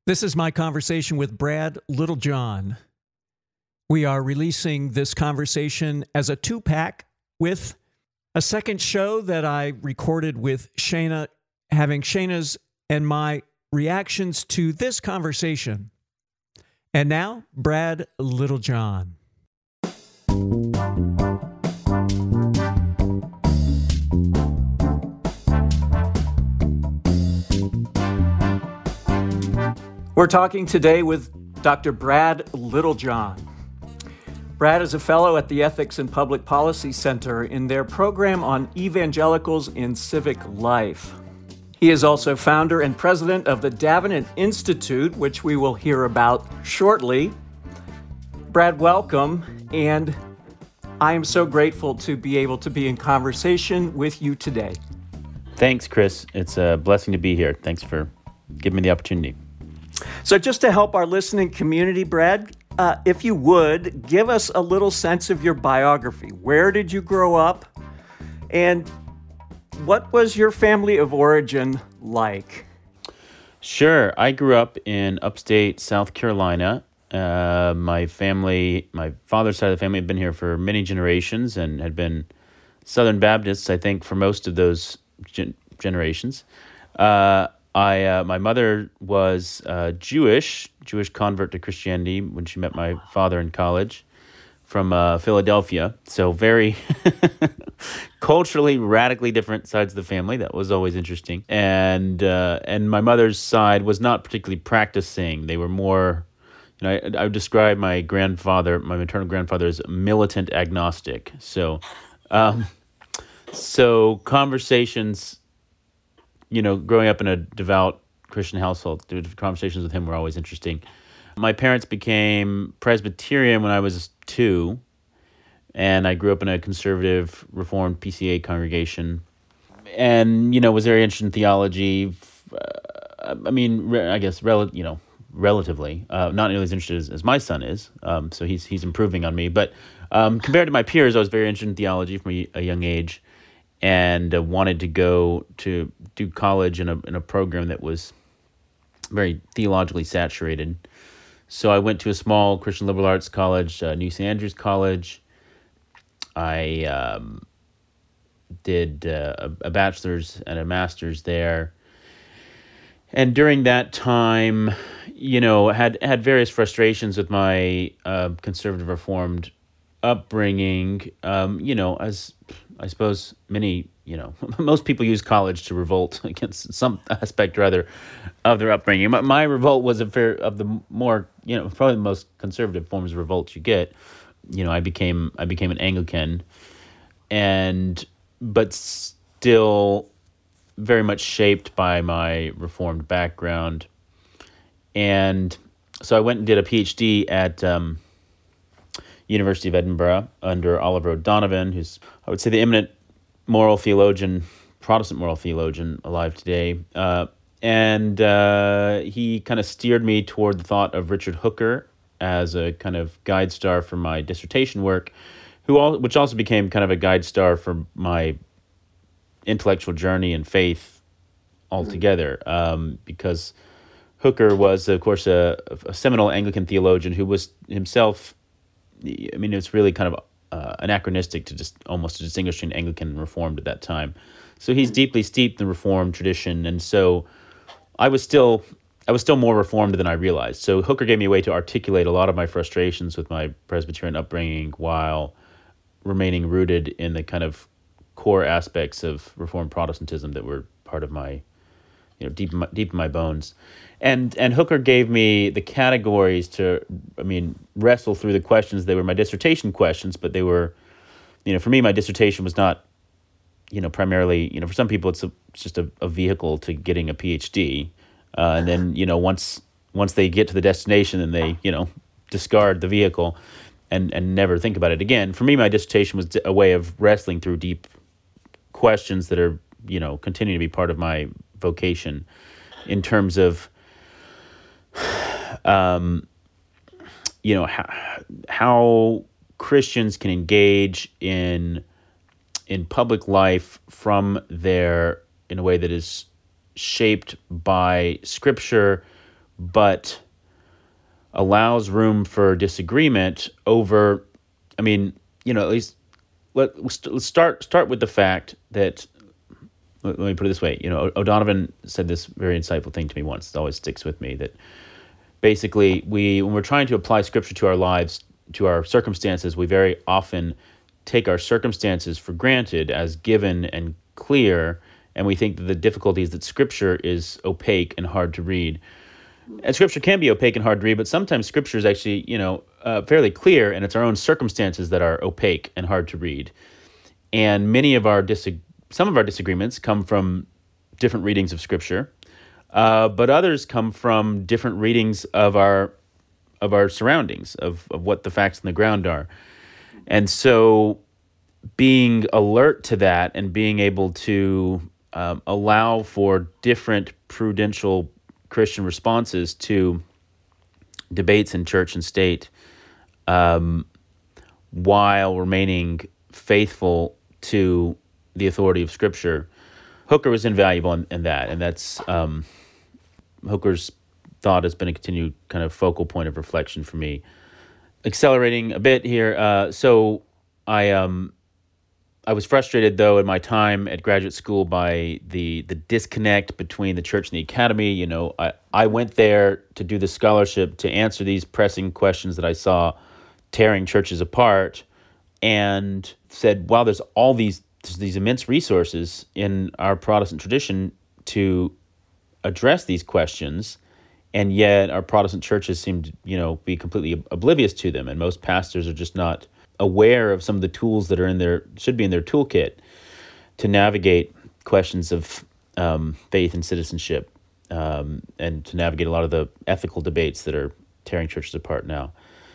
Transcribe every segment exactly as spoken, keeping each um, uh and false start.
This is my conversation with Brad Littlejohn. We are releasing this conversation as a two-pack with a second show that I recorded with Shana, having Shana's and my reactions to this conversation. And now, Brad Littlejohn. We're talking today with Doctor Brad Littlejohn. Brad is a fellow at the Ethics and Public Policy Center in their program on evangelicals in civic life. He is also founder and president of the Davenant Institute, which we will hear about shortly. Brad, welcome, and I am so grateful to be able to be in conversation with you today. Thanks, Chris. It's a blessing to be here. Thanks for giving me the opportunity. So just to help our listening community, Brad, uh, if you would, give us a little sense of your biography. Where did you grow up? And what was your family of origin like? Sure. I grew up in upstate South Carolina. Uh, my family, my father's side of the family had been here for many generations and had been Southern Baptists, I think, for most of those gen- generations. Uh, I uh, my mother was uh, Jewish, Jewish convert to Christianity when she met my father in college from uh, Philadelphia. So very culturally radically different sides of the family. That was always interesting. And uh, and my mother's side was not particularly practicing. They were more, you know, I, I would describe my grandfather, my maternal grandfather, as militant agnostic. So, um, so conversations. You know, growing up in a devout Christian household, the conversations with him were always interesting. My parents became Presbyterian when I was two, and I grew up in a conservative Reformed P C A congregation, and, you know, was very interested in theology. Uh, I mean, I guess, rel- you know, relatively, uh, not nearly as interested as, as my son is, um, so he's he's improving on me. But um, compared to my peers, I was very interested in theology from a, a young age, and uh, wanted to go to do college in a in a program that was very theologically saturated. So I went to a small Christian liberal arts college, uh, New Saint Andrews College. I um, did uh, a, a bachelor's and a master's there. And during that time, you know, had had various frustrations with my uh, conservative Reformed upbringing. Um, you know, as I suppose many, you know, most people use college to revolt against some aspect or other of their upbringing. My, my revolt was a fair of the more, you know, probably the most conservative forms of revolt you get. You know, I became I became an Anglican, and but still very much shaped by my Reformed background. And so I went and did a P H D at um, University of Edinburgh under Oliver O'Donovan, who's, I would say, the eminent moral theologian, Protestant moral theologian alive today. Uh, and uh, he kind of steered me toward the thought of Richard Hooker as a kind of guide star for my dissertation work, who all, which also became kind of a guide star for my intellectual journey and faith altogether, um, because Hooker was, of course, a, a seminal Anglican theologian who was himself, I mean, it's really kind of uh, anachronistic to just almost to distinguish between Anglican and Reformed at that time. So he's deeply steeped in the Reformed tradition, and so I was still I was still more Reformed than I realized. So Hooker gave me a way to articulate a lot of my frustrations with my Presbyterian upbringing while remaining rooted in the kind of core aspects of Reformed Protestantism that were part of my, you know, deep in my, deep in my bones. And and Hooker gave me the categories to, I mean, wrestle through the questions. They were my dissertation questions, but they were, you know, for me, my dissertation was not, you know, primarily, you know, for some people, it's, a, it's just a, a vehicle to getting a P H D. Uh, and then, you know, once once they get to the destination, then they, you know, discard the vehicle and, and never think about it again. For me, my dissertation was a way of wrestling through deep questions that are, you know, continue to be part of my vocation in terms of, um, you know, how, how Christians can engage in in public life from their in a way that is shaped by Scripture, but allows room for disagreement over, I mean, you know, at least let, let's start start with the fact that, let me put it this way, you know, O'Donovan said this very insightful thing to me once. It always sticks with me, that basically we, when we're trying to apply Scripture to our lives, to our circumstances, we very often take our circumstances for granted as given and clear, and we think that the difficulty is that Scripture is opaque and hard to read. And Scripture can be opaque and hard to read, but sometimes Scripture is actually, you know, uh, fairly clear, and it's our own circumstances that are opaque and hard to read. And many of our dis- some of our disagreements come from different readings of Scripture, uh, but others come from different readings of our of our surroundings, of, of what the facts on the ground are. And so being alert to that and being able to um, allow for different prudential Christian responses to debates in church and state, um, while remaining faithful to the authority of Scripture. Hooker was invaluable in, in that, and that's um, Hooker's thought has been a continued kind of focal point of reflection for me. Accelerating a bit here, uh, so I um, I was frustrated, though, in my time at graduate school by the the disconnect between the church and the academy. You know, I, I went there to do the scholarship to answer these pressing questions that I saw tearing churches apart, and said, wow, there's all these there's these immense resources in our Protestant tradition to address these questions, and yet our Protestant churches seem to, you know, be completely oblivious to them, and most pastors are just not aware of some of the tools that are in their should be in their toolkit to navigate questions of um, faith and citizenship, um, and to navigate a lot of the ethical debates that are tearing churches apart now.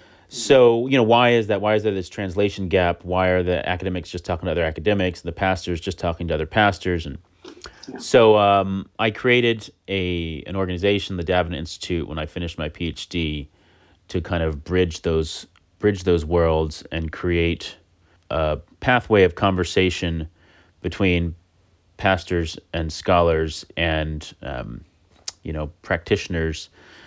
So, you know, why is that? Why is there this translation gap? Why are the academics just talking to other academics and the pastors just talking to other pastors? And yeah. so um, I created a an organization, the Davenant Institute, when I finished my PhD, to kind of bridge those bridge those worlds and create a pathway of conversation between pastors and scholars and, um, you know, practitioners,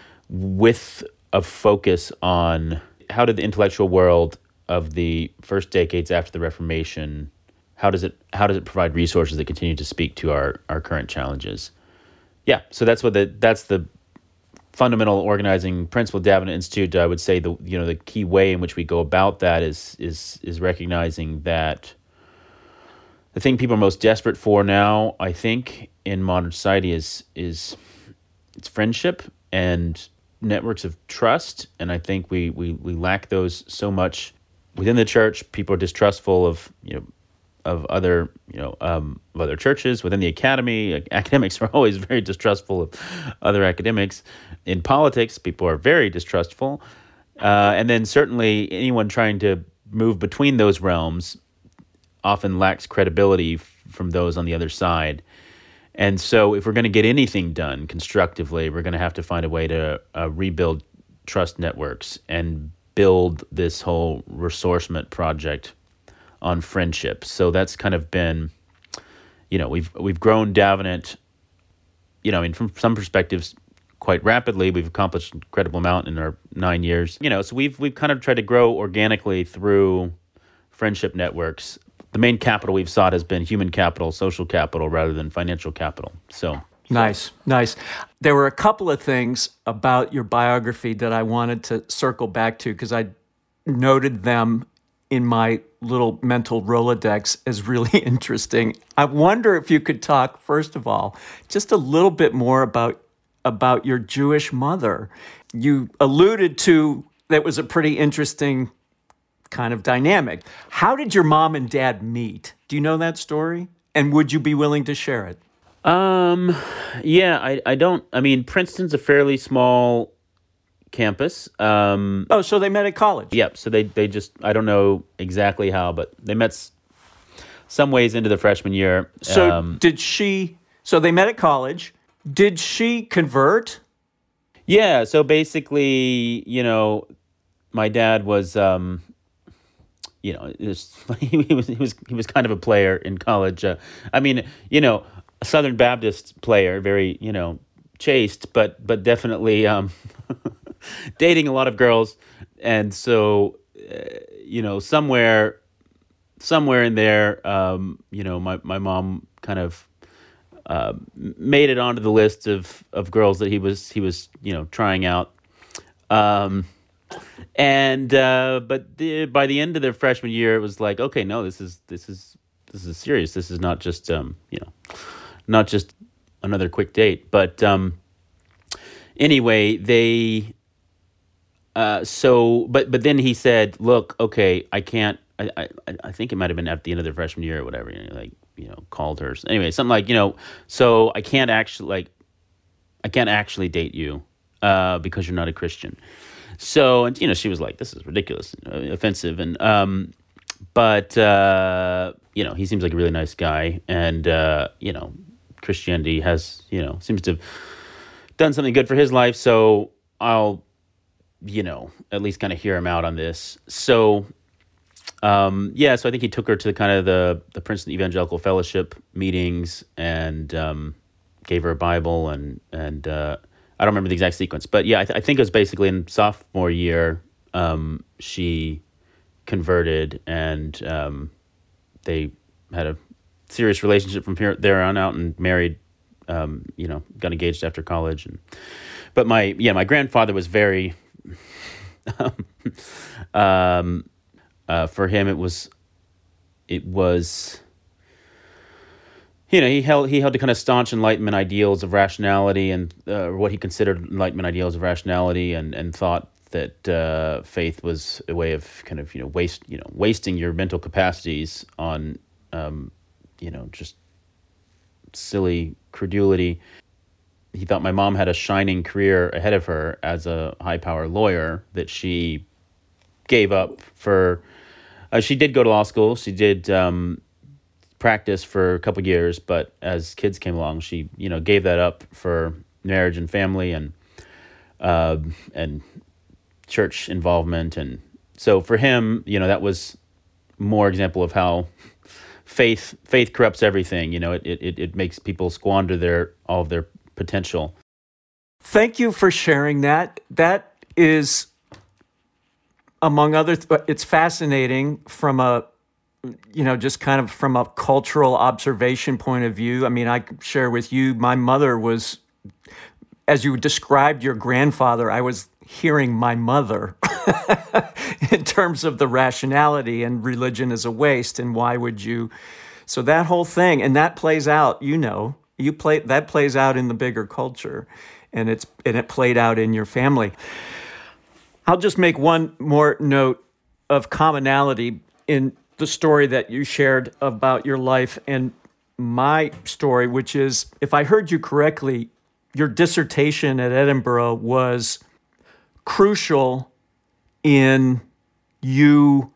with a focus on how did the intellectual world of the first decades after the Reformation, how does it how does it provide resources that continue to speak to our, our current challenges? Yeah, so that's what the that's the fundamental organizing principle of Davenant Institute. I would say the you know the key way in which we go about that is is is recognizing that the thing people are most desperate for now, I think, in modern society is is it's friendship and networks of trust, and I think we we we lack those so much within the church. People are distrustful of you know of other you know um, of other churches within the academy. Academics are always very distrustful of other academics. In politics, people are very distrustful, uh, and then certainly anyone trying to move between those realms often lacks credibility f- from those on the other side. And so if we're going to get anything done constructively, we're going to have to find a way to uh, rebuild trust networks and build this whole ressourcement project on friendship. So that's kind of been, you know, we've we've grown Davenant, you know, I mean, from some perspectives, quite rapidly. We've accomplished an incredible amount in our nine years. You know, so we've we've kind of tried to grow organically through friendship networks. The main capital we've sought has been human capital, social capital, rather than financial capital. So nice, nice. There were a couple of things about your biography that I wanted to circle back to because I noted them in my little mental Rolodex as really interesting. I wonder if you could talk, first of all, just a little bit more about about your Jewish mother. You alluded to that was a pretty interesting kind of dynamic. How did your mom and dad meet? Do you know that story? And would you be willing to share it? Um, yeah, I, I don't, I mean, Princeton's a fairly small campus. Um, oh, so they met at college? Yep. So they, they just, I don't know exactly how, but they met s- some ways into the freshman year. So um, did she, so they met at college. Did she convert? Yeah. So basically, you know, my dad was, um, you know, it was, he was he was he was kind of a player in college. Uh, I mean, you know, a Southern Baptist player, very, you know, chaste, but but definitely um, dating a lot of girls, and so uh, you know somewhere somewhere in there, um, you know, my my mom kind of uh, made it onto the list of of girls that he was he was you know trying out. Um, and uh, but the, by the end of their freshman year, it was like, okay, no, this is this is this is serious. This is not just um, you know, not just another quick date. But um, anyway, they. Uh, so, but but then he said, "Look, okay, I can't. I I, I think it might have been at the end of their freshman year or whatever. You know, like you know, called her anyway, something like you know. So I can't actually like, I can't actually date you uh, because you're not a Christian." So, and you know, she was like, "This is ridiculous, uh, offensive," and um, but uh, you know, he seems like a really nice guy, and uh, you know, Christianity has you know seems to have done something good for his life. So I'll, you know, at least kind of hear him out on this. So, um, yeah, so I think he took her to kind of the the Princeton Evangelical Fellowship meetings and um, gave her a Bible and and. Uh, I don't remember the exact sequence, but yeah, I, th- I think it was basically in sophomore year, um, she converted and um, they had a serious relationship from here, there on out and married, um, you know, got engaged after college. And, but my, yeah, my grandfather was very, um, uh, for him, it was, it was, you know, he held he held to kind of staunch Enlightenment ideals of rationality and uh, what he considered Enlightenment ideals of rationality, and, and thought that uh, faith was a way of kind of you know waste you know wasting your mental capacities on um, you know just silly credulity. He thought my mom had a shining career ahead of her as a high power lawyer that she gave up for. Uh, she did go to law school. She did. Um, practice for a couple of years, but as kids came along, she, you know, gave that up for marriage and family and uh, and church involvement. And so for him, you know, that was more example of how faith faith corrupts everything. You know, it it it makes people squander their all of their potential. Thank you for sharing that. That is, among other, th- it's fascinating from a you know, just kind of from a cultural observation point of view. I mean, I share with you, my mother was, as you described your grandfather, I was hearing my mother in terms of the rationality and religion is a waste and why would you? So that whole thing, and that plays out, you know, you play that plays out in the bigger culture, and it's and it played out in your family. I'll just make one more note of commonality in the story that you shared about your life and my story, which is, if I heard you correctly, your dissertation at Edinburgh was crucial in you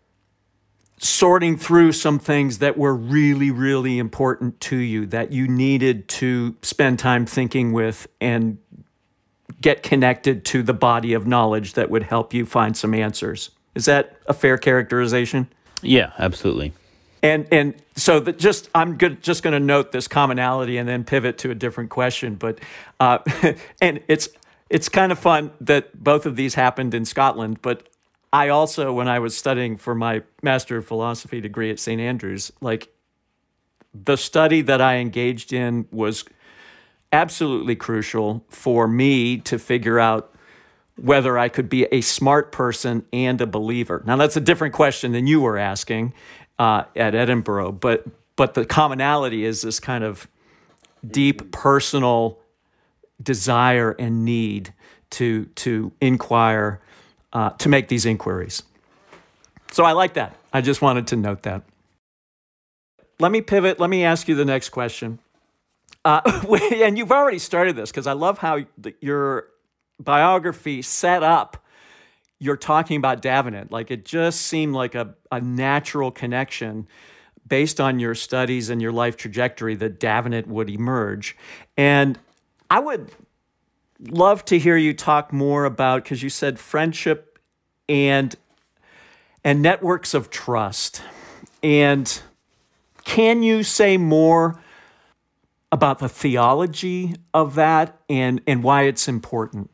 sorting through some things that were really, really important to you, that you needed to spend time thinking with and get connected to the body of knowledge that would help you find some answers. Is that a fair characterization? Yeah, absolutely. And and so that just I'm good, just going to note this commonality and then pivot to a different question. But uh, and it's it's kind of fun that both of these happened in Scotland. But I also, when I was studying for my Master of Philosophy degree at Saint Andrews, like the study that I engaged in was absolutely crucial for me to figure out whether I could be a smart person and a believer. Now, that's a different question than you were asking uh, at Edinburgh, but but the commonality is this kind of deep personal desire and need to to inquire, uh, to make these inquiries. So I like that. I just wanted to note that. Let me pivot. Let me ask you the next question. Uh, and you've already started this because I love how your biography set up, you're talking about Davenant. Like it just seemed like a, a natural connection based on your studies and your life trajectory that Davenant would emerge. And I would love to hear you talk more about, because you said friendship and and networks of trust. And can you say more about the theology of that and, and why it's important.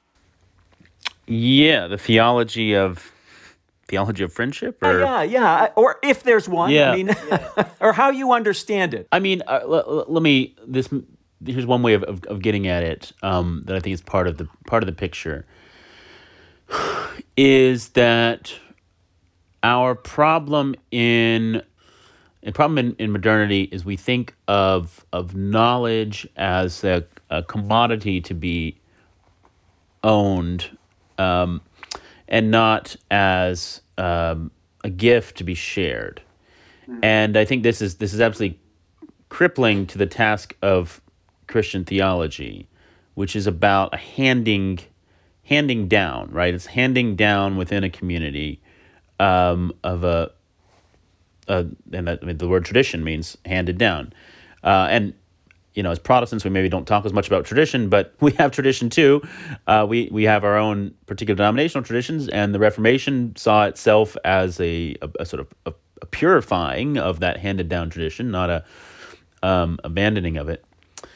Yeah, the theology of theology of friendship, or yeah, yeah, yeah. Or if there's one, yeah. I mean, or how you understand it. I mean, uh, l- l- let me. This here's one way of, of, of getting at it um, that I think is part of the part of the picture. Is that our problem in a problem in, in modernity is we think of of knowledge as a, a commodity to be owned, um, and not as um, a gift to be shared. Mm. And I think this is this is absolutely crippling to the task of Christian theology, which is about a handing handing down, right? It's handing down within a community um, of a, a and that, I mean, the word tradition means handed down. Uh, and, you know, as Protestants, we maybe don't talk as much about tradition, but we have tradition too. Uh, we, we have our own particular denominational traditions, and the Reformation saw itself as a, a, a sort of a, a purifying of that handed down tradition, not a um, abandoning of it.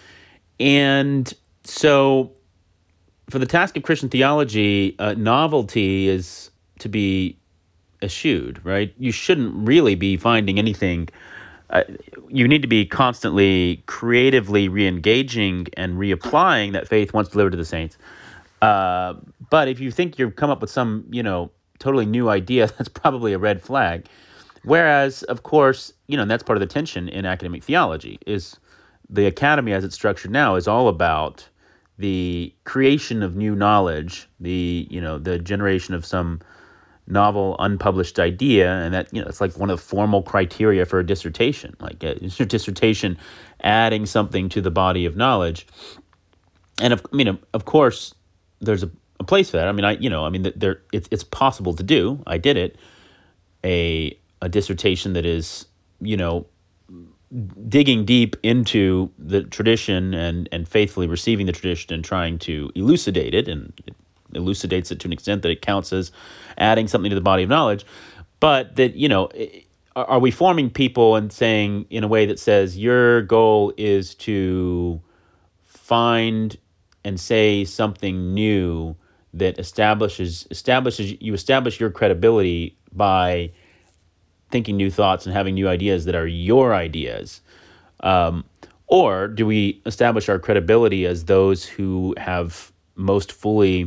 And so for the task of Christian theology, uh, novelty is to be eschewed, right? You shouldn't really be finding anything. Uh, you need to be constantly creatively re-engaging and reapplying that faith once delivered to the saints. Uh, but if you think you've come up with some, you know, totally new idea, that's probably a red flag. Whereas, of course, you know, and that's part of the tension in academic theology, is the academy as it's structured now is all about the creation of new knowledge, the, you know, the generation of some novel, unpublished idea, and that, you know, it's like one of the formal criteria for a dissertation. Like, a, is your dissertation adding something to the body of knowledge? And, of, I mean, of course, there's a, a place for that. I mean, I, you know, I mean, there, it's it's possible to do. I did it. A a dissertation that is, you know, digging deep into the tradition and, and faithfully receiving the tradition and trying to elucidate it, and it elucidates it to an extent that it counts as adding something to the body of knowledge. But that, you know, are, are we forming people and saying in a way that says your goal is to find and say something new that establishes establishes you establish your credibility by thinking new thoughts and having new ideas that are your ideas? Um, or do we establish our credibility as those who have most fully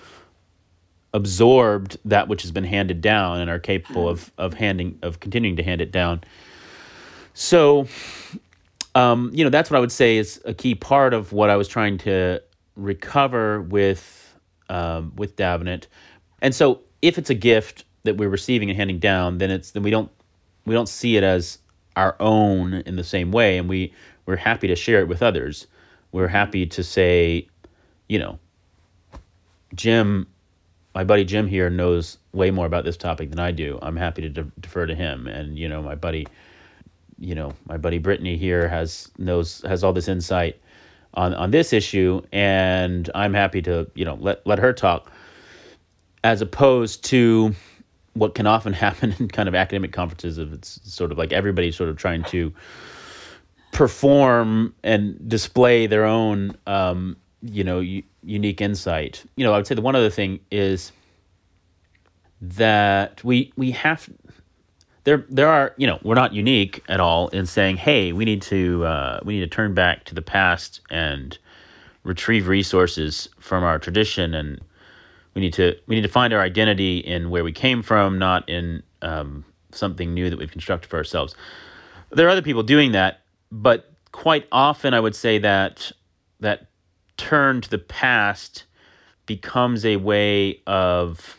absorbed that which has been handed down and are capable of of handing of continuing to hand it down? So, um, you know, that's what I would say is a key part of what I was trying to recover with um, with Davenant. And so, if it's a gift that we're receiving and handing down, then it's then we don't we don't see it as our own in the same way, and we we're happy to share it with others. We're happy to say, you know, Jim, my buddy Jim here knows way more about this topic than I do. I'm happy to de- defer to him, and you know, my buddy, you know, my buddy Brittany here has knows has all this insight on on this issue, and I'm happy to, you know, let let her talk, as opposed to what can often happen in kind of academic conferences of it's sort of like everybody sort of trying to perform and display their own, um, you know, u- unique insight. You know, I would say the one other thing is that we we have there there are, you know, we're not unique at all in saying, hey, we need to uh, we need to turn back to the past and retrieve resources from our tradition, and We need to we need to find our identity in where we came from, not in um, something new that we've constructed for ourselves. There are other people doing that, but quite often I would say that that turn to the past becomes a way of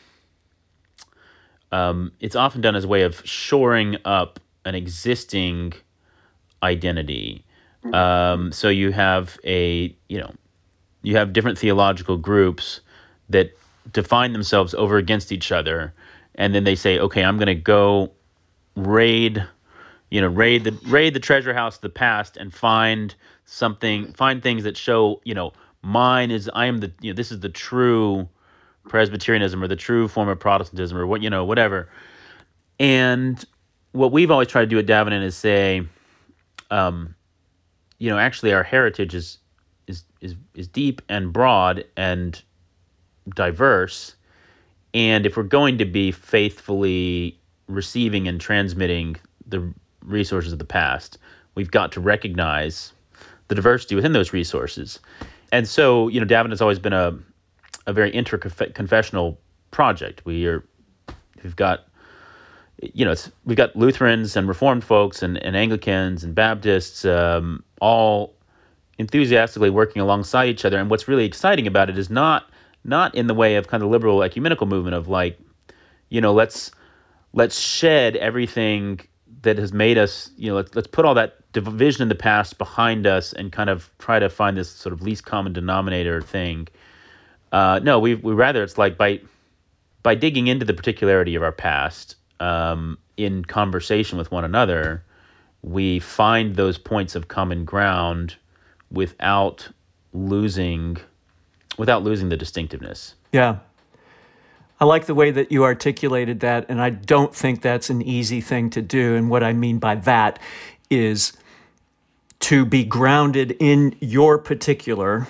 um, it's often done as a way of shoring up an existing identity. Um, so you have a you know you have different theological groups that define themselves over against each other, and then they say, okay, I'm going to go raid, you know, raid the raid the treasure house of the past and find something, find things that show, you know, mine is, I am the, you know, this is the true Presbyterianism or the true form of Protestantism or what, you know, whatever. And what we've always tried to do at Davenant is say, um, you know, actually our heritage is is is is deep and broad and diverse. And if we're going to be faithfully receiving and transmitting the resources of the past, we've got to recognize the diversity within those resources. And so, you know, Daven has always been a a very interconfessional project. We are, we've got, you know, it's, we've got Lutherans and Reformed folks and, and Anglicans and Baptists, um, all enthusiastically working alongside each other. And what's really exciting about it is not not in the way of kind of liberal ecumenical movement of like, you know, let's let's shed everything that has made us, you know, let's let's put all that division in the past behind us and kind of try to find this sort of least common denominator thing. Uh, no, we we rather it's like by by digging into the particularity of our past um, in conversation with one another, we find those points of common ground without losing without losing the distinctiveness. Yeah. I like the way that you articulated that, and I don't think that's an easy thing to do. And what I mean by that is to be grounded in your particular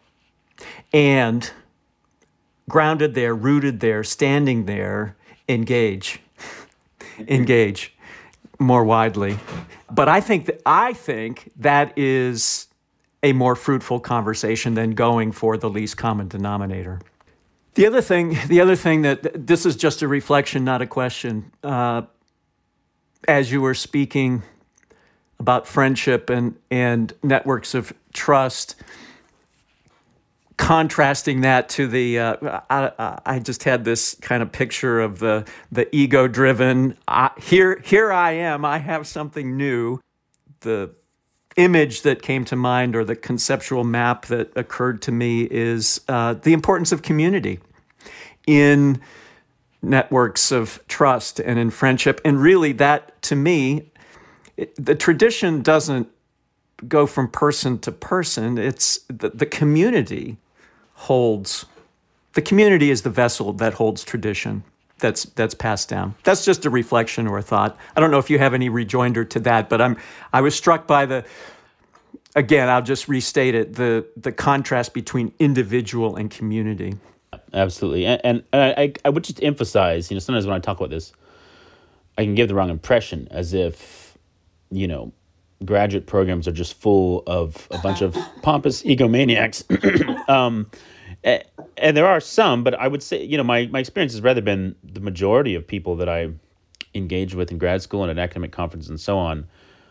and grounded there, rooted there, standing there, engage, engage more widely. But I think that I think that is a more fruitful conversation than going for the least common denominator. The other thing, the other thing that this is just a reflection, not a question. Uh, as you were speaking about friendship and and networks of trust, contrasting that to the, uh, I, I just had this kind of picture of the the ego-driven. Uh, here, here I am. I have something new. The image that came to mind, or the conceptual map that occurred to me, is uh, the importance of community in networks of trust and in friendship. And really, that, to me, it, the tradition doesn't go from person to person. It's the, the community holds, the community is the vessel that holds tradition that's that's passed down. That's just a reflection or a thought. I don't know if you have any rejoinder to that, but I'm I was struck by the, again, I'll just restate it, the the contrast between individual and community. Absolutely. And, and I, I would just emphasize, you know, sometimes when I talk about this, I can give the wrong impression, as if, you know, graduate programs are just full of a bunch of pompous egomaniacs. um, and there are some, but I would say, you know, my, my experience has rather been the majority of people that I engaged with in grad school and at academic conferences and so on.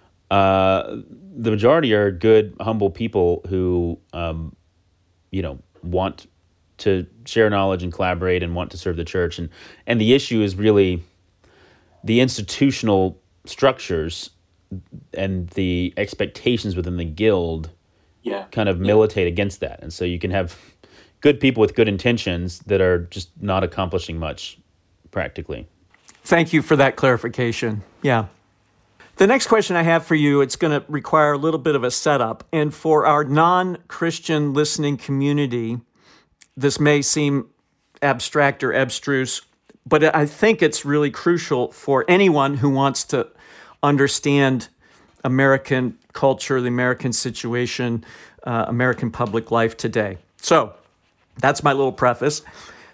Uh, the majority are good, humble people who, um, you know, want to share knowledge and collaborate and want to serve the church. And, and the issue is really the institutional structures and the expectations within the guild yeah. kind of militate yeah. against that. And so you can have good people with good intentions that are just not accomplishing much practically. Thank you for that clarification. Yeah. The next question I have for you, it's going to require a little bit of a setup. And for our non-Christian listening community, this may seem abstract or abstruse, but I think it's really crucial for anyone who wants to understand American culture, the American situation, uh, American public life today. So that's my little preface,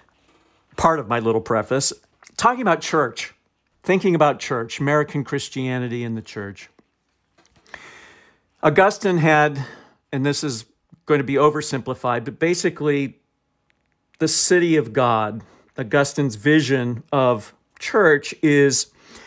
part of my little preface. Talking about church, thinking about church, American Christianity and the church. Augustine had, and this is going to be oversimplified, but basically the city of God, Augustine's vision of church is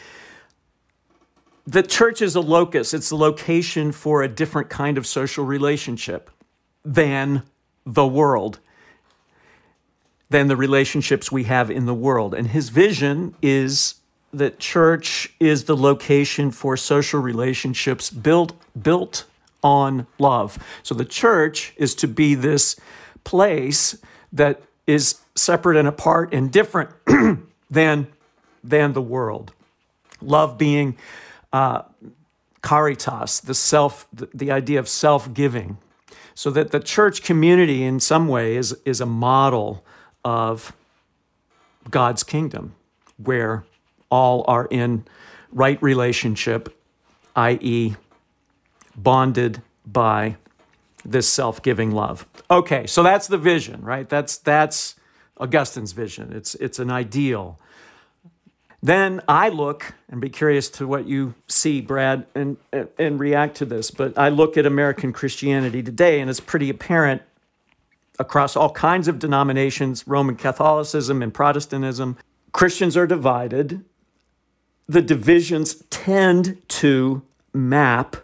the church is a locus. It's a location for a different kind of social relationship than the world, than the relationships we have in the world. And his vision is that church is the location for social relationships built, built on love. So the church is to be this place that is separate and apart and different than, than the world. Love being uh, caritas, the self, the, the idea of self-giving, so that the church community in some way is, is a model of God's kingdom, where all are in right relationship, that is bonded by this self-giving love. Okay, so that's the vision, right? That's that's Augustine's vision. It's it's an ideal. Then I look, and be curious to what you see, Brad, and, and react to this, but I look at American Christianity today, and it's pretty apparent across all kinds of denominations, Roman Catholicism and Protestantism, Christians are divided. The divisions tend to map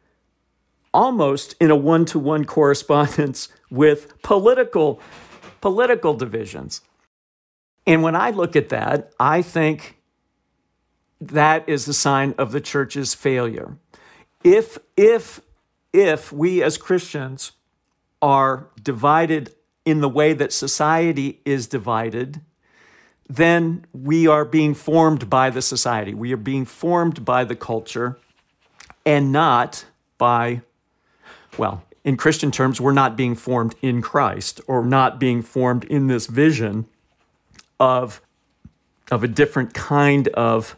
almost in a one-to-one correspondence with political, political divisions. And when I look at that, I think that is a sign of the church's failure. If, if, if we as Christians are divided in the way that society is divided, then we are being formed by the society. We are being formed by the culture and not by, well, in Christian terms, we're not being formed in Christ or not being formed in this vision of, of a different kind of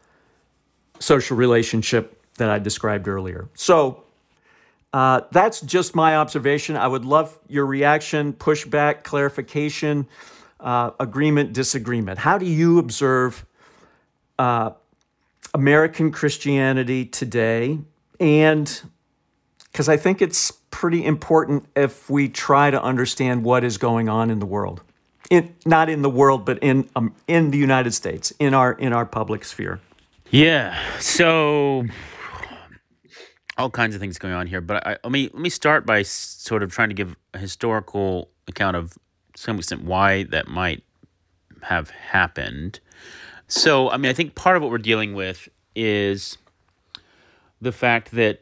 social relationship that I described earlier. So uh, that's just my observation. I would love your reaction, pushback, clarification, uh, agreement, disagreement. How do you observe uh, American Christianity today? And because I think it's pretty important if we try to understand what is going on in the world. In, not in the world, but in um, in the United States, in our in our public sphere. Yeah, so all kinds of things going on here, but I, let me let me start by sort of trying to give a historical account of, to some extent, why that might have happened. So, I mean, I think part of what we're dealing with is the fact that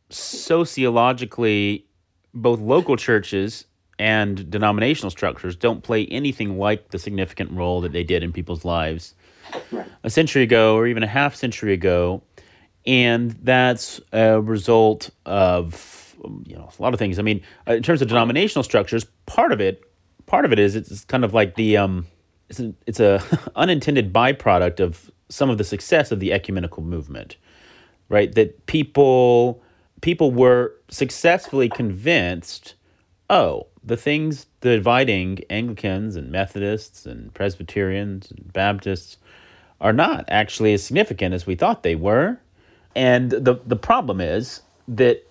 sociologically, both local churches and denominational structures don't play anything like the significant role that they did in people's lives a century ago or even a half century ago. And that's a result of, you know, a lot of things. I mean, in terms of denominational structures, part of it, part of it is it's kind of like the, um, it's a, it's a unintended byproduct of some of the success of the ecumenical movement, right? That people, people were successfully convinced, oh, the things dividing Anglicans and Methodists and Presbyterians and Baptists are not actually as significant as we thought they were. And the the problem is that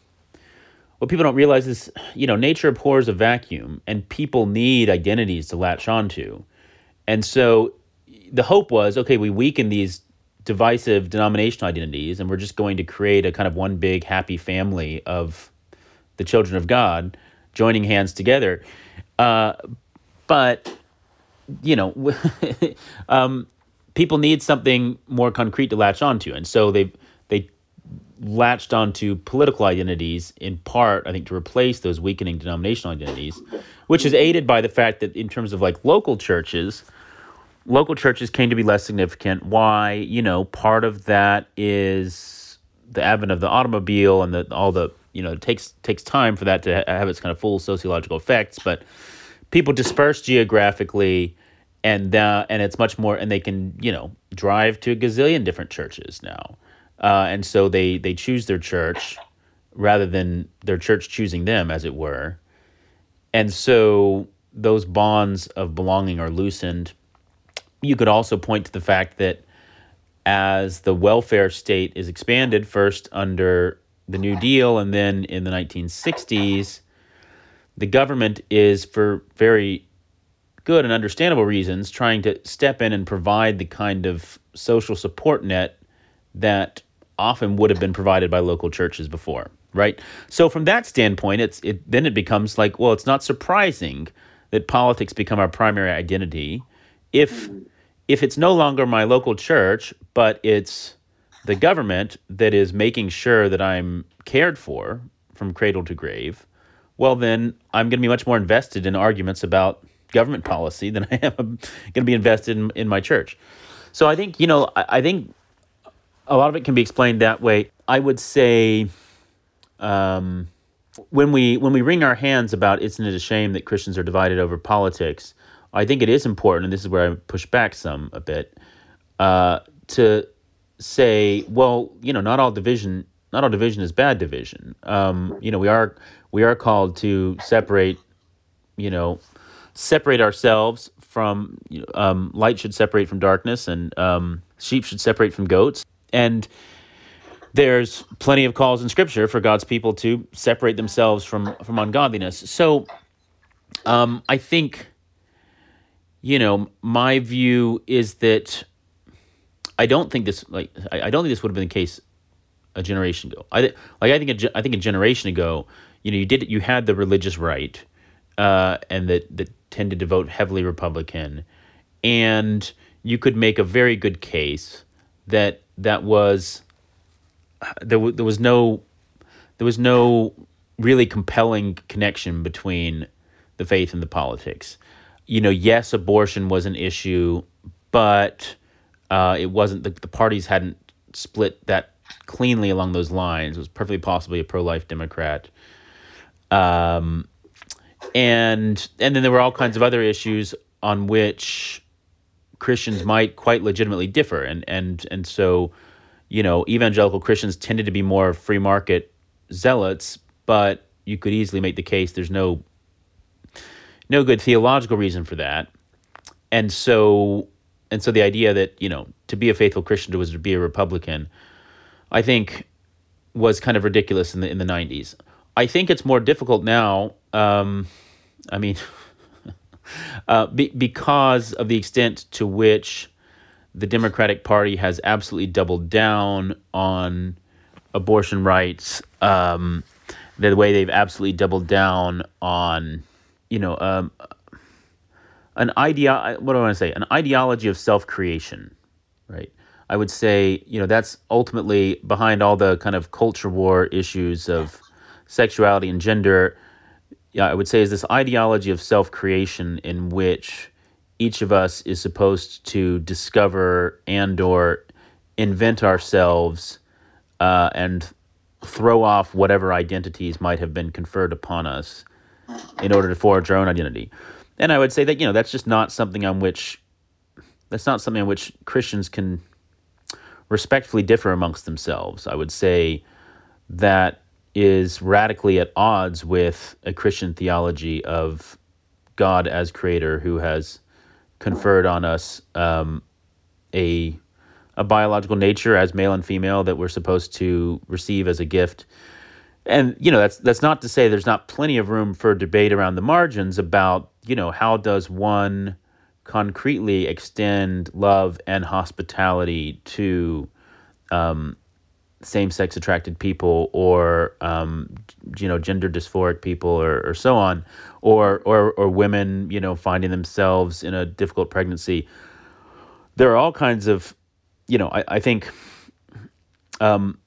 what people don't realize is, you know, nature abhors a vacuum, and people need identities to latch onto. And so the hope was, okay, we weaken these divisive denominational identities, and we're just going to create a kind of one big happy family of the children of God joining hands together. Uh, but, you know, um, people need something more concrete to latch onto. And so they they latched onto political identities in part, I think, to replace those weakening denominational identities, which is aided by the fact that in terms of like local churches, local churches came to be less significant. Why? You know, part of that is the advent of the automobile and the all the, you know, it takes takes time for that to have its kind of full sociological effects, but people disperse geographically, and uh, and it's much more, and they can, you know, drive to a gazillion different churches now, uh, and so they they choose their church rather than their church choosing them, as it were, and so those bonds of belonging are loosened. You could also point to the fact that as the welfare state is expanded, first under the New Deal and then in the nineteen sixties, the government is, for very good and understandable reasons, trying to step in and provide the kind of social support net that often would have been provided by local churches before, right? So from that standpoint, it's it then it becomes like, well, it's not surprising that politics become our primary identity if if it's no longer my local church, but it's the government that is making sure that I'm cared for from cradle to grave. Well, then I'm going to be much more invested in arguments about government policy than I am going to be invested in, in my church. So I think, you know, I, I think a lot of it can be explained that way. I would say um, when we when we wring our hands about isn't it a shame that Christians are divided over politics, I think it is important, and this is where I push back some a bit, uh, to say, well, you know, not all division, not all division is bad division. Um, you know, we are we are called to separate, you know, separate ourselves from, you know, um, light should separate from darkness, and um, sheep should separate from goats. And there's plenty of calls in Scripture for God's people to separate themselves from from ungodliness. So um, I think, you know, my view is that I don't think this like I, I don't think this would have been the case a generation ago. I like I think a, ge- I think a generation ago, you know, you did you had the religious right, uh, and that that tended to vote heavily Republican, and you could make a very good case that that was there. W- there was no there was no really compelling connection between the faith and the politics. You know, yes, abortion was an issue, but uh, it wasn't the, the parties hadn't split that cleanly along those lines. It was perfectly possibly a pro-life Democrat. Um, and and then there were all kinds of other issues on which Christians might quite legitimately differ. And and and so, you know, evangelical Christians tended to be more free market zealots, but you could easily make the case there's no no good theological reason for that. And so and so the idea that, you know, to be a faithful Christian was to be a Republican, I think was kind of ridiculous in the in the nineties. I think it's more difficult now. Um, I mean, uh, be, because of the extent to which the Democratic Party has absolutely doubled down on abortion rights, um, the way they've absolutely doubled down on, you know, um, an idea. What do I want to say? An ideology of self-creation, right? I would say, you know, that's ultimately behind all the kind of culture war issues of sexuality and gender. Yeah, I would say is this ideology of self-creation in which each of us is supposed to discover and or invent ourselves uh, and throw off whatever identities might have been conferred upon us in order to forge our own identity. And I would say that, you know, that's just not something on which, that's not something on which Christians can respectfully differ amongst themselves. I would say that is radically at odds with a Christian theology of God as creator who has conferred on us um, a a biological nature as male and female that we're supposed to receive as a gift. And, you know, that's that's not to say there's not plenty of room for debate around the margins about, you know, how does one concretely extend love and hospitality to um, same-sex attracted people or, um, you know, gender dysphoric people or, or so on, or, or or women, you know, finding themselves in a difficult pregnancy. There are all kinds of, you know, I, I think um,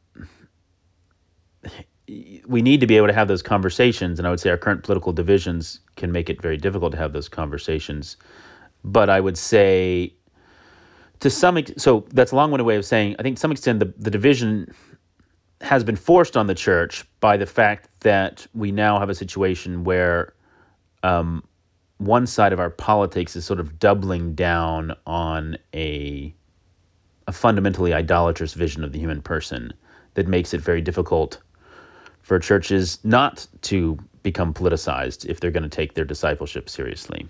we need to be able to have those conversations, and I would say our current political divisions can make it very difficult to have those conversations. But I would say, to some extent, so that's a long-winded way of saying, I think to some extent the, the division has been forced on the church by the fact that we now have a situation where um, one side of our politics is sort of doubling down on a, a fundamentally idolatrous vision of the human person that makes it very difficult for churches not to become politicized if they're going to take their discipleship seriously.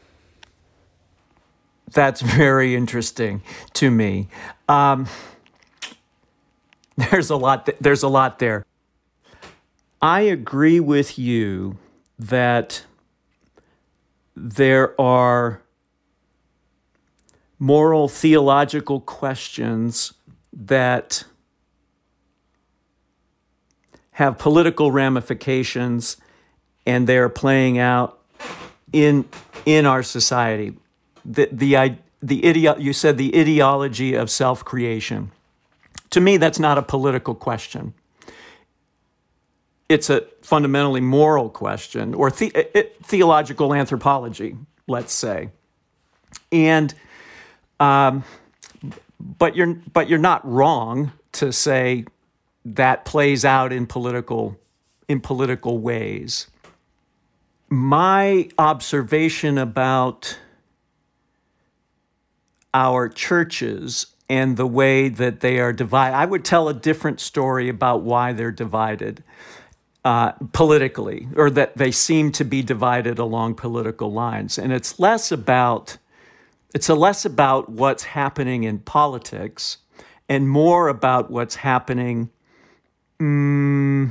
That's very interesting to me. Um, there's a lot. Th- there's a lot there. I agree with you that there are moral theological questions that have political ramifications, and they're playing out in in our society. The the the ideo- you said the ideology of self-creation. To me, that's not a political question. It's a fundamentally moral question, or the, it, theological anthropology, let's say. And um, but you're but you're not wrong to say that plays out in political in political ways. My observation about our churches and the way that they are divided. I would tell a different story about why they're divided uh, politically, or that they seem to be divided along political lines. And it's less about it's a less about what's happening in politics and more about what's happening mm,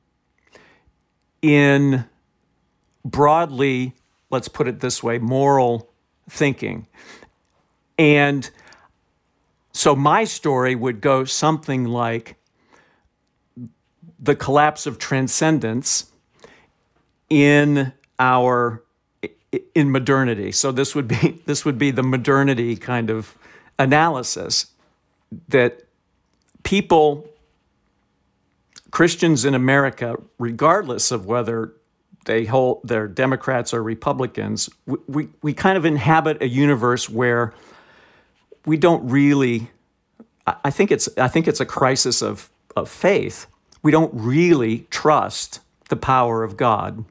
in broadly, let's put it this way, moral thinking. And so my story would go something like the collapse of transcendence in our in modernity. So this would be this would be the modernity kind of analysis, that people, Christians in America, regardless of whether they hold they're Democrats or Republicans, we, we we kind of inhabit a universe where we don't really. I think it's I think it's a crisis of of faith. We don't really trust the power of God.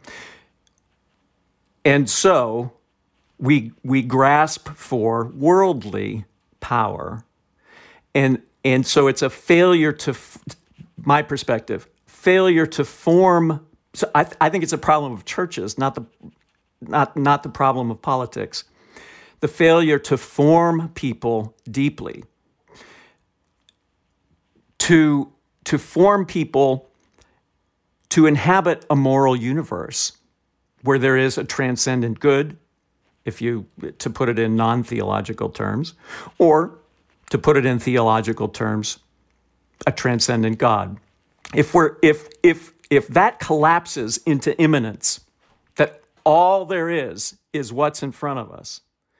And so we we grasp for worldly power. And and so it's a failure to, my perspective, failure to form. So I, I think it's a problem of churches, not the not not the problem of politics. The failure to form people deeply, to to form people to inhabit a moral universe where there is a transcendent good, if you to put it in non-theological terms, or to put it in theological terms, a transcendent God. If we're if if if that collapses into immanence, that all there is is what's in front of us,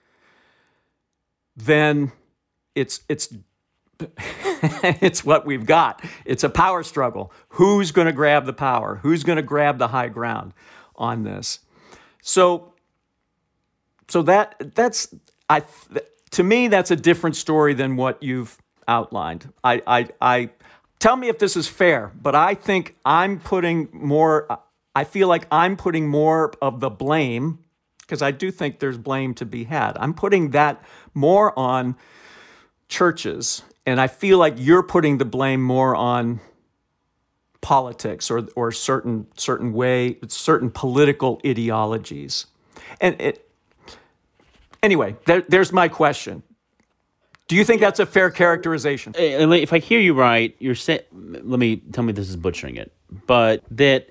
then it's it's it's what we've got. It's a power struggle. Who's going to grab the power? Who's going to grab the high ground on this? So, so that that's I to me that's a different story than what you've outlined. I I, I tell me if this is fair, but I think I'm putting more. I feel like I'm putting more of the blame, because I do think there's blame to be had. I'm putting that more on churches. And I feel like you're putting the blame more on politics or or certain certain way, certain political ideologies. And it, anyway, there, there's my question. Do you think that's a fair characterization? If I hear you right, you're saying, let me, tell me this is butchering it, but that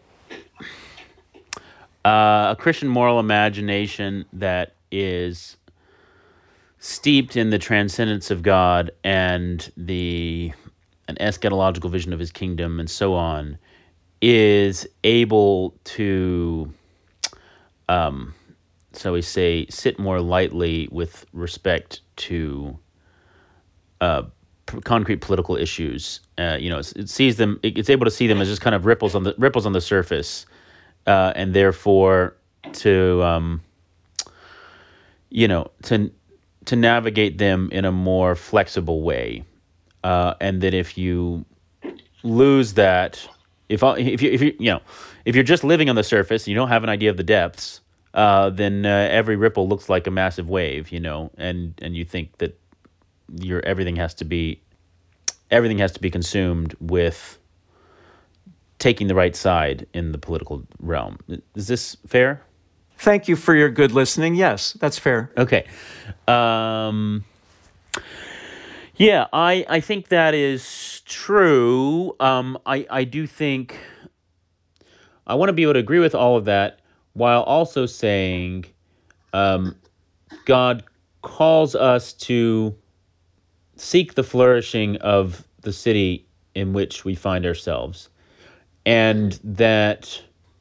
uh, a Christian moral imagination that is steeped in the transcendence of God and the an eschatological vision of his kingdom and so on, is able to, um, so we say, sit more lightly with respect to uh, p- concrete political issues. Uh, you know, it, it sees them. It, it's able to see them as just kind of ripples on the ripples on the surface, uh, and therefore to, um, you know, to. to navigate them in a more flexible way, uh, and that if you lose that, if if you if you you know if you're just living on the surface, you don't have an idea of the depths, uh, then uh, every ripple looks like a massive wave, you know, and and you think that your everything has to be everything has to be consumed with taking the right side in the political realm. Is this fair? Thank you for your good listening. Yes, that's fair. Okay. Um, yeah, I, I think that is true. Um, I, I do think I want to be able to agree with all of that while also saying um, God calls us to seek the flourishing of the city in which we find ourselves, and that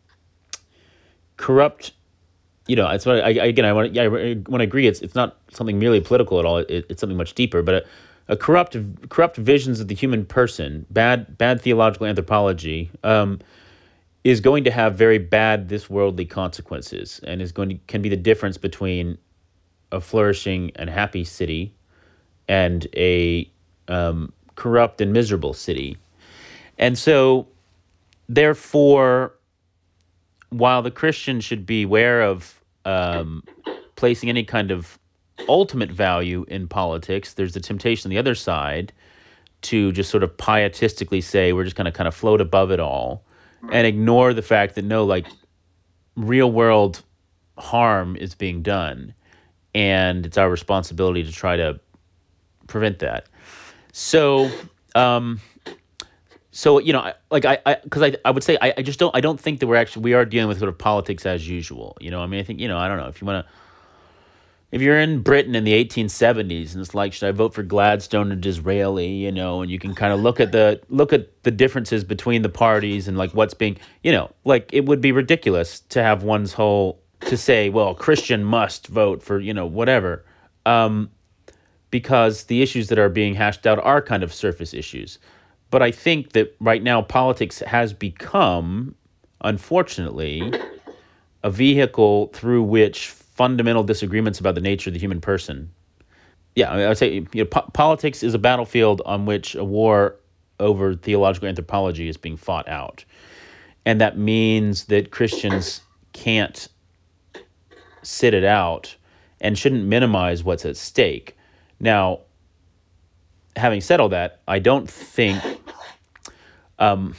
corrupt. You know, it's what I, I again. I want. Yeah, I want to agree. It's it's not something merely political at all. It, it's something much deeper. But a, a corrupt, corrupt visions of the human person, bad, bad theological anthropology, um, is going to have very bad this worldly consequences, and is going to can be the difference between a flourishing and happy city and a um, corrupt and miserable city. And so, therefore, while the Christian should be aware of um, placing any kind of ultimate value in politics, there's the temptation on the other side to just sort of pietistically say we're just going to kind of float above it all and ignore the fact that no, like, real world harm is being done, and it's our responsibility to try to prevent that. So, um, so you know, I- like I, because I, I, would say I, I just don't, I don't think that we're actually we are dealing with sort of politics as usual. You know, I mean, I think you know, I don't know if you want to. If you're in Britain in the eighteen seventies and it's like, should I vote for Gladstone or Disraeli, you know, and you can kind of look at the look at the differences between the parties and like what's being, you know, like it would be ridiculous to have one's whole to say, well, a Christian must vote for, you know, whatever, um, because the issues that are being hashed out are kind of surface issues. But I think that right now politics has become, unfortunately, a vehicle through which fundamental disagreements about the nature of the human person. Yeah, I, mean, I would say you know, po- politics is a battlefield on which a war over theological anthropology is being fought out. And that means that Christians can't sit it out and shouldn't minimize what's at stake. Now, having said all that, I don't think um,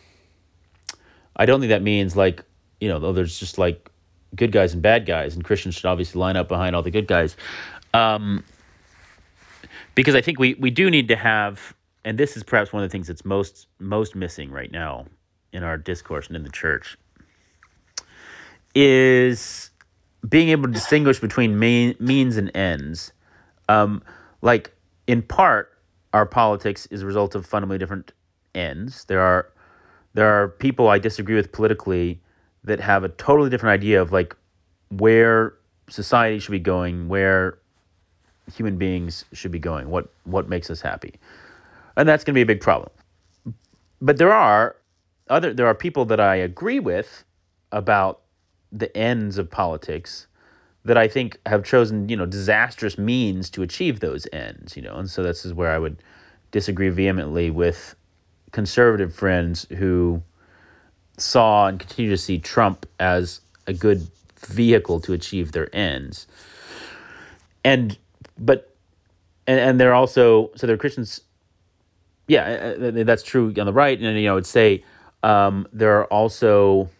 I don't think that means like, you know, though there's just like good guys and bad guys, and Christians should obviously line up behind all the good guys. Um, because I think we, we do need to have, and this is perhaps one of the things that's most most missing right now in our discourse and in the church, is being able to distinguish between main, means and ends. Um, like, in part, our politics is a result of fundamentally different ends. There are there are people I disagree with politically that have a totally different idea of like where society should be going, where human beings should be going, what what makes us happy. And that's going to be a big problem. But there are other there are people that I agree with about the ends of politics that I think have chosen, you know, disastrous means to achieve those ends, you know. And so this is where I would disagree vehemently with conservative friends who saw and continue to see Trump as a good vehicle to achieve their ends. And but and, and they're also so they're Christians. Yeah, that's true on the right. And, you know, I would say um, there are also,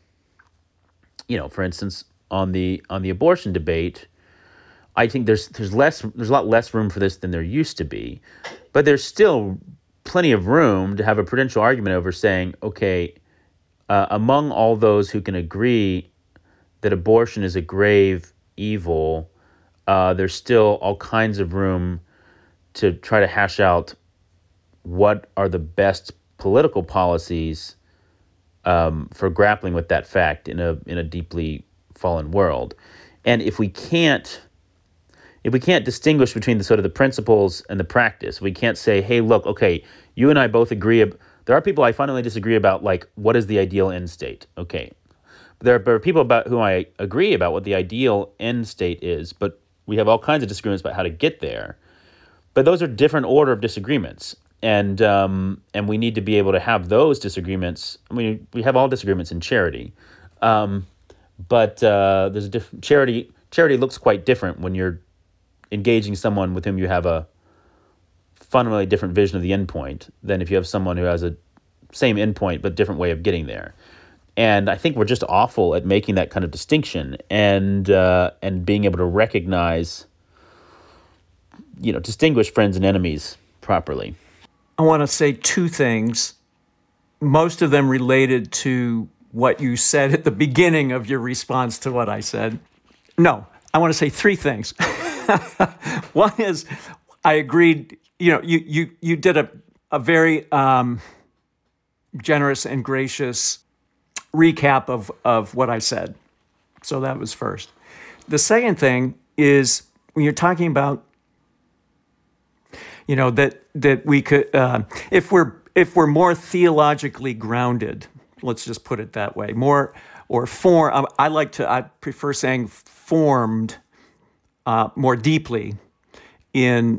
you know, for instance, on the on the abortion debate, I think there's there's less there's a lot less room for this than there used to be, but there's still plenty of room to have a prudential argument over saying, okay, uh, among all those who can agree that abortion is a grave evil, uh, there's still all kinds of room to try to hash out what are the best political policies um, for grappling with that fact in a in a deeply fallen world. And if we can't if we can't distinguish between the sort of the principles and the practice, we can't say, hey, look, okay, you and I both agree. Ab- there are people I fundamentally disagree about, like, what is the ideal end state? Okay. There are, there are people about whom I agree about what the ideal end state is, but we have all kinds of disagreements about how to get there. But those are different order of disagreements. And um, and we need to be able to have those disagreements. I mean, we have all disagreements in charity. Um, but uh, there's a diff- charity. Charity looks quite different when you're engaging someone with whom you have a fundamentally different vision of the endpoint than if you have someone who has a same endpoint but different way of getting there. And I think we're just awful at making that kind of distinction and uh, and being able to recognize, you know, distinguish friends and enemies properly. I want to say two things, most of them related to what you said at the beginning of your response to what I said. No, I want to say three things. One is, I agreed, you know, you you you did a, a very um, generous and gracious recap of, of what I said. So that was first. The second thing is, when you're talking about, you know, that that we could, uh, if we're if we're more theologically grounded, let's just put it that way, more or form. I like to, I prefer saying formed uh, more deeply in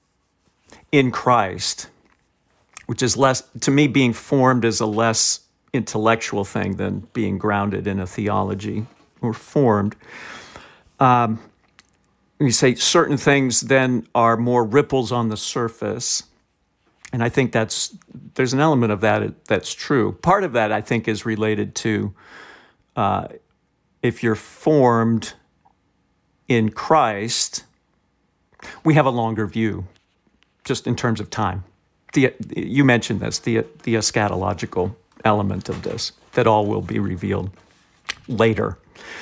in Christ, which is less, to me, being formed is a less intellectual thing than being grounded in a theology or formed. Um, you say certain things then are more ripples on the surface. And I think that's there's an element of that that's true. Part of that, I think, is related to uh, if you're formed in Christ, we have a longer view, just in terms of time. The, you mentioned this, the, the eschatological element of this, that all will be revealed later.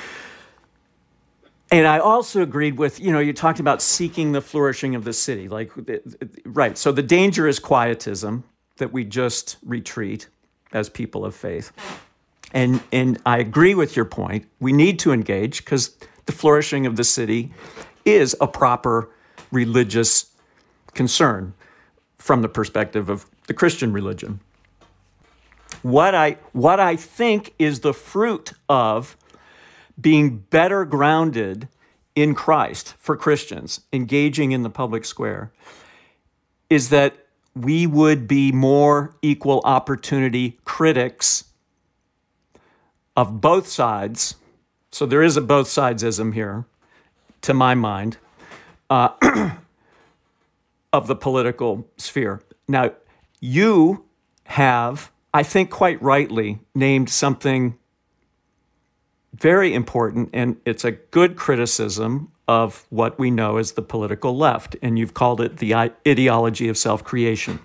And I also agreed with, you know, you talked about seeking the flourishing of the city. Like, right, so the danger is quietism, that we just retreat as people of faith. And, and I agree with your point. We need to engage because the flourishing of the city is a proper religious concern from the perspective of the Christian religion. What I, what I think is the fruit of being better grounded in Christ for Christians, engaging in the public square, is that we would be more equal opportunity critics of both sides. So there is a both sidesism here, to my mind, uh, of the political sphere. Now, you have, I think quite rightly, named something very important, and it's a good criticism of what we know as the political left, and you've called it the ideology of self-creation.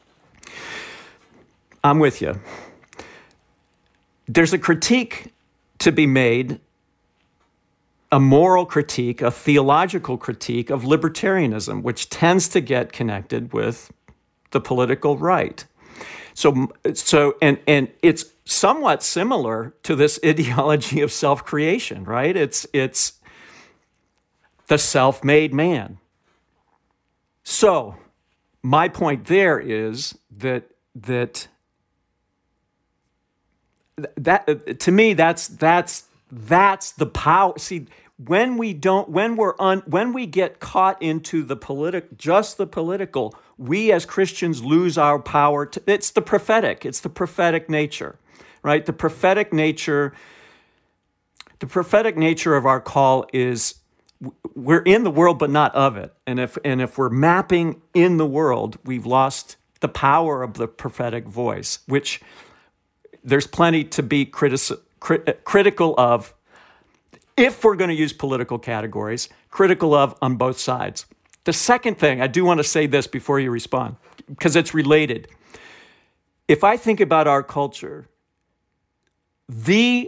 I'm with you. There's a critique to be made, a moral critique, a theological critique of libertarianism, which tends to get connected with the political right. So, so, and and it's somewhat similar to this ideology of self-creation, right? It's it's the self-made man. So, my point there is that that that to me that's that's that's the power. See, when we don't, when we're un, when we get caught into the politic, just the political, we as Christians lose our power. To, it's the prophetic. It's the prophetic nature, right? The prophetic nature. The prophetic nature of our call is we're in the world, but not of it. And if and if we're mapping in the world, we've lost the power of the prophetic voice, which there's plenty to be critici- crit- critical of. If we're going to use political categories, critical of on both sides. The second thing, I do want to say this before you respond, because it's related. If I think about our culture, the,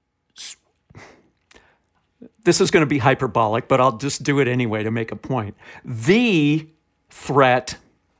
this is going to be hyperbolic, but I'll just do it anyway to make a point. The threat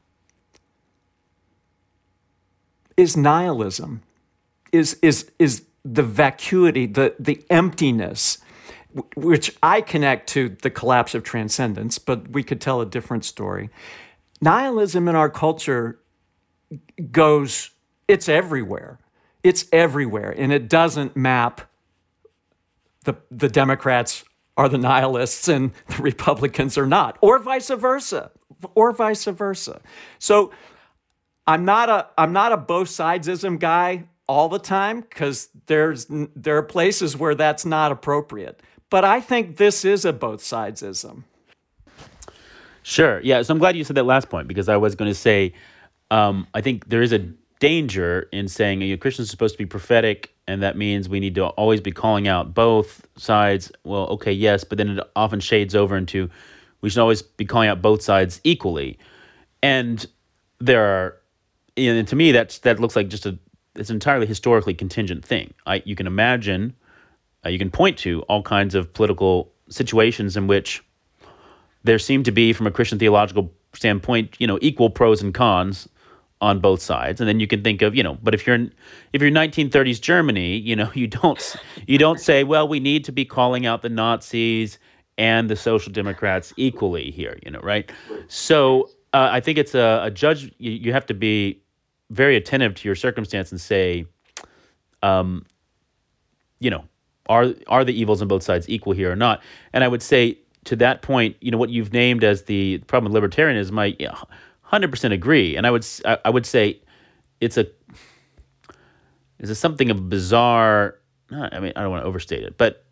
is nihilism, is, is, is the vacuity, the, the emptiness, which I connect to the collapse of transcendence, but we could tell a different story. Nihilism in our culture goes, it's everywhere. It's everywhere, and it doesn't map the, the Democrats are the nihilists and the Republicans are not, or vice versa, or vice versa. So I'm not a I'm not a both sidesism guy all the time, because there's there are places where that's not appropriate. But I think this is a both sidesism. Sure. Yeah. So I'm glad you said that last point, because I was going to say, um, I think there is a danger in saying you know, Christians are supposed to be prophetic, and that means we need to always be calling out both sides. Well, okay, yes, but then it often shades over into we should always be calling out both sides equally. And there are, and to me, that's that looks like just a it's an entirely historically contingent thing. I, you can imagine, uh, you can point to all kinds of political situations in which there seem to be, from a Christian theological standpoint, you know, equal pros and cons on both sides. And then you can think of, you know, but if you're in, if you're nineteen thirties Germany, you know, you don't you don't say, well, we need to be calling out the Nazis and the Social Democrats equally here, you know, right? So uh, I think it's a, a judge. You, you have to be very attentive to your circumstance and say, um, you know, are are the evils on both sides equal here or not? And I would say to that point, you know, what you've named as the problem with libertarianism, I one hundred percent agree. And I would I, I would say it's a it's a something of bizarre. I mean, I don't want to overstate it, but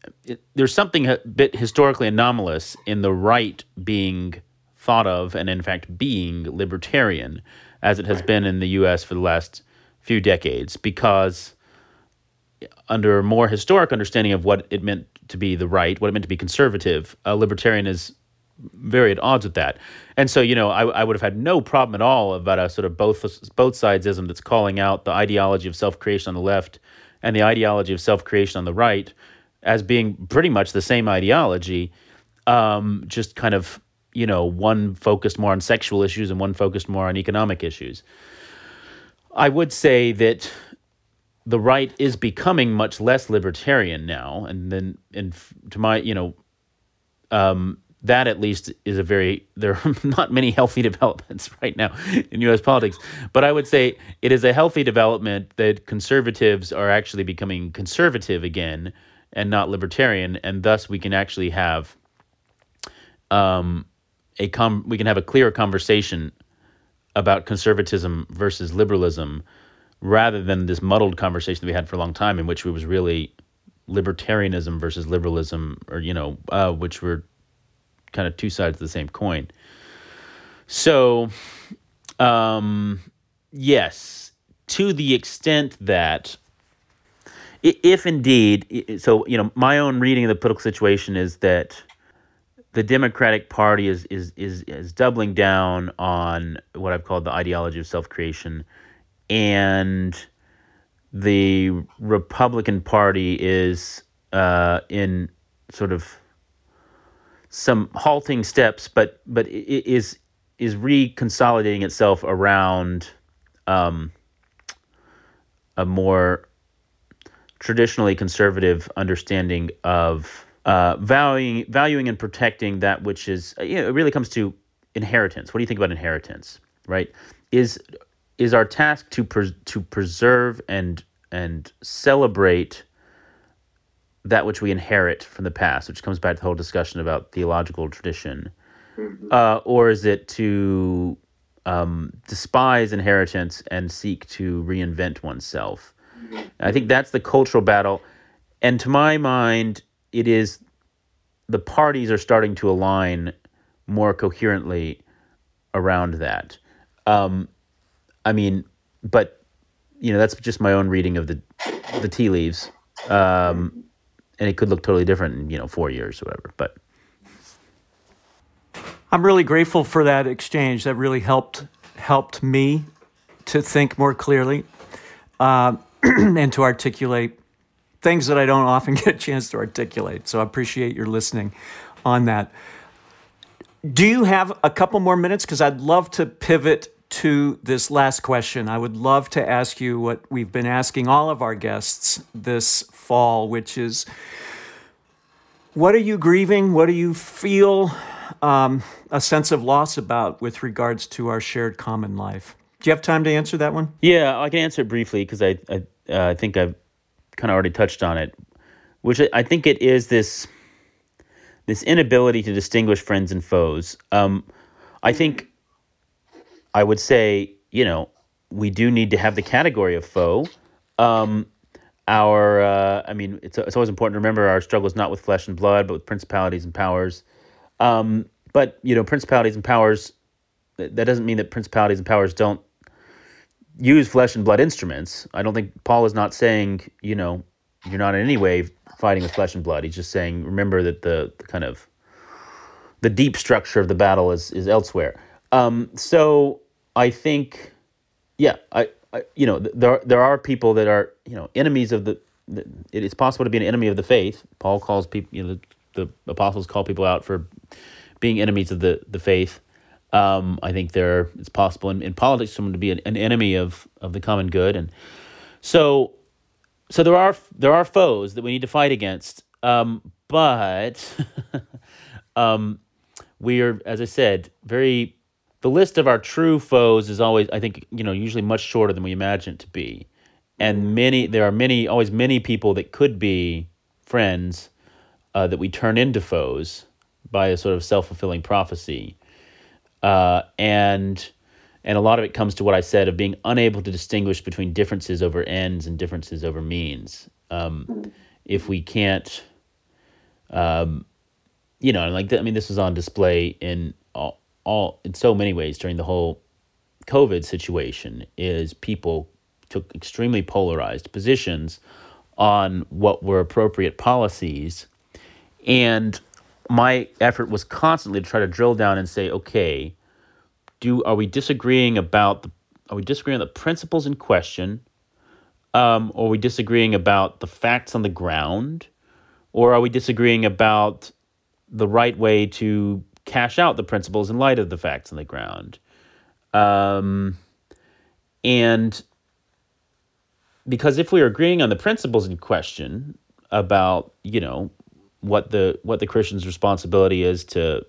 it, there's something a bit historically anomalous in the right being thought of and in fact being libertarian, as it has been in the U S for the last few decades, because under a more historic understanding of what it meant to be the right, what it meant to be conservative, a libertarian is very at odds with that. And so, you know, I, I would have had no problem at all about a sort of both both sidesism that's calling out the ideology of self-creation on the left and the ideology of self-creation on the right as being pretty much the same ideology, um, just kind of, you know, one focused more on sexual issues and one focused more on economic issues. I would say that the right is becoming much less libertarian now, and then, and to my, you know, um, that at least is a very, there are not many healthy developments right now in U S politics, but I would say it is a healthy development that conservatives are actually becoming conservative again and not libertarian, and thus we can actually have um, a com- we can have a clearer conversation about conservatism versus liberalism, rather than this muddled conversation that we had for a long time, in which it was really libertarianism versus liberalism, or, you know, uh, which were kind of two sides of the same coin. So, um, yes, to the extent that, if indeed, so, you know, my own reading of the political situation is that the Democratic Party is is is is doubling down on what I've called the ideology of self-creation, and the Republican Party is uh, in sort of some halting steps, but but it is is reconsolidating itself around um, a more traditionally conservative understanding of uh, valuing valuing and protecting that which is, you know, it really comes to inheritance. What do you think about inheritance? Right? Is is our task to pres- to preserve and and celebrate that which we inherit from the past, which comes back to the whole discussion about theological tradition, mm-hmm. uh, or is it to um, despise inheritance and seek to reinvent oneself? Mm-hmm. I think that's the cultural battle, and to my mind, it is the parties are starting to align more coherently around that. Um, I mean, but you know, that's just my own reading of the the tea leaves. Um, And it could look totally different in, you know, four years or whatever. But I'm really grateful for that exchange. That really helped helped me to think more clearly uh, and to articulate things that I don't often get a chance to articulate. So I appreciate your listening on that. Do you have a couple more minutes? Because I'd love to pivot to this last question. I would love to ask you what we've been asking all of our guests this fall, which is, what are you grieving? What do you feel um, a sense of loss about with regards to our shared common life? Do you have time to answer that one? Yeah, I can answer it briefly because I I, uh, I think I've kind of already touched on it, which I think it is this this inability to distinguish friends and foes. Um, I think I would say, you know, we do need to have the category of foe. Um, our, uh, I mean, it's it's always important to remember our struggle is not with flesh and blood, but with principalities and powers. Um, but, you know, principalities and powers, that doesn't mean that principalities and powers don't use flesh and blood instruments. I don't think Paul is not saying, you know, you're not in any way fighting with flesh and blood. He's just saying, remember that the, the kind of, the deep structure of the battle is is elsewhere. Um, so I think, yeah, I, I, you know, there there are people that are, you know, enemies of the, the. It is possible to be an enemy of the faith. Paul calls people, you know, the, the apostles call people out for being enemies of the the faith. Um, I think there it's possible in, in politics for someone to be an, an enemy of, of the common good, and so so there are there are foes that we need to fight against. Um, but um, we are, as I said, very. The list of our true foes is always, I think, you know, usually much shorter than we imagine it to be. And many, there are many, always many people that could be friends uh, that we turn into foes by a sort of self-fulfilling prophecy. Uh, and and a lot of it comes to what I said of being unable to distinguish between differences over ends and differences over means. Um, if we can't, Um, you know, and like, I mean, this was on display in all, all, in so many ways during the whole COVID situation, is people took extremely polarized positions on what were appropriate policies. And my effort was constantly to try to drill down and say, okay, do are we disagreeing about the are we disagreeing on the principles in question? Um, or are we disagreeing about the facts on the ground? Or are we disagreeing about the right way to cash out the principles in light of the facts on the ground? Um, and because if we are agreeing on the principles in question about, you know, what the what the Christian's responsibility is to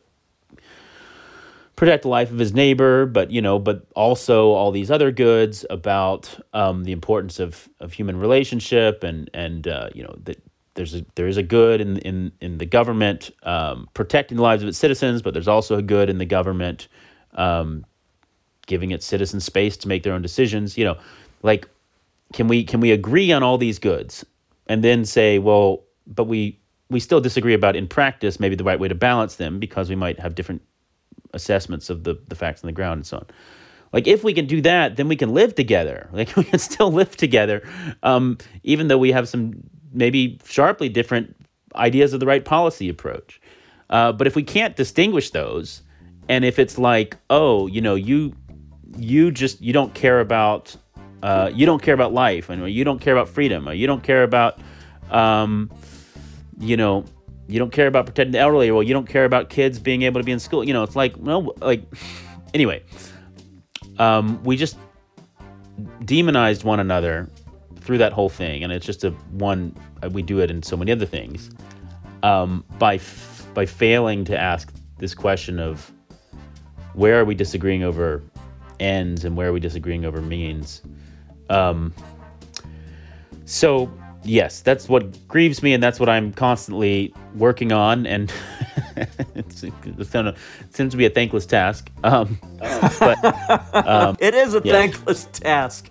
protect the life of his neighbor, but, you know, but also all these other goods about um, the importance of, of human relationship, and and uh, you know, that there's a there is a good in in in the government um, protecting the lives of its citizens, but there's also a good in the government um, giving its citizens space to make their own decisions. You know, like, can we can we agree on all these goods and then say, well, but we we still disagree about in practice maybe the right way to balance them, because we might have different assessments of the, the facts on the ground and so on. Like, if we can do that, then we can live together. Like, we can still live together, um, even though we have some maybe sharply different ideas of the right policy approach. Uh, but if we can't distinguish those, and if it's like, oh, you know, you you just you don't care about uh, you don't care about life, and you don't care about freedom, or you don't care about um, you know. You don't care about protecting the elderly, or well, you don't care about kids being able to be in school. You know, it's like, well, like, anyway, um, we just demonized one another through that whole thing. And it's just a one, we do it in so many other things, um, by, f- by failing to ask this question of where are we disagreeing over ends and where are we disagreeing over means. Um, so, yes, that's what grieves me, and that's what I'm constantly working on, and it's, it's gonna, it seems to be a thankless task. Um, but um, it is a yeah. thankless task.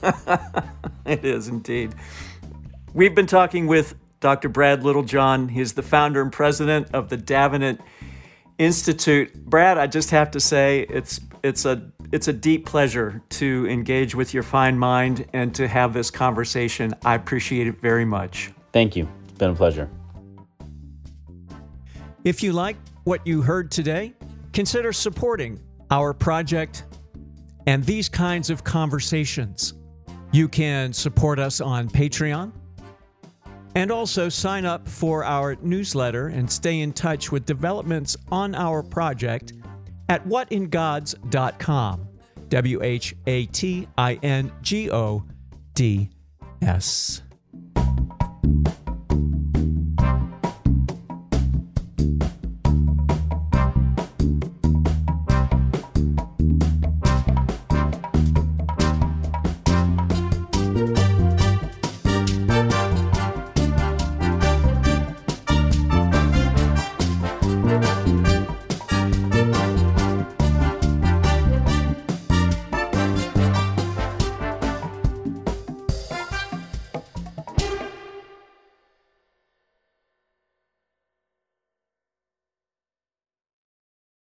It is indeed. We've been talking with Doctor Brad Littlejohn. He's the founder and president of the Davenant Institute. Brad, I just have to say, it's it's a it's a deep pleasure to engage with your fine mind and to have this conversation. I appreciate it very much. Thank you. It's been a pleasure. If you like what you heard today, consider supporting our project and these kinds of conversations. You can support us on Patreon, and also sign up for our newsletter and stay in touch with developments on our project at what in gods dot com. W H A T I N G O D S.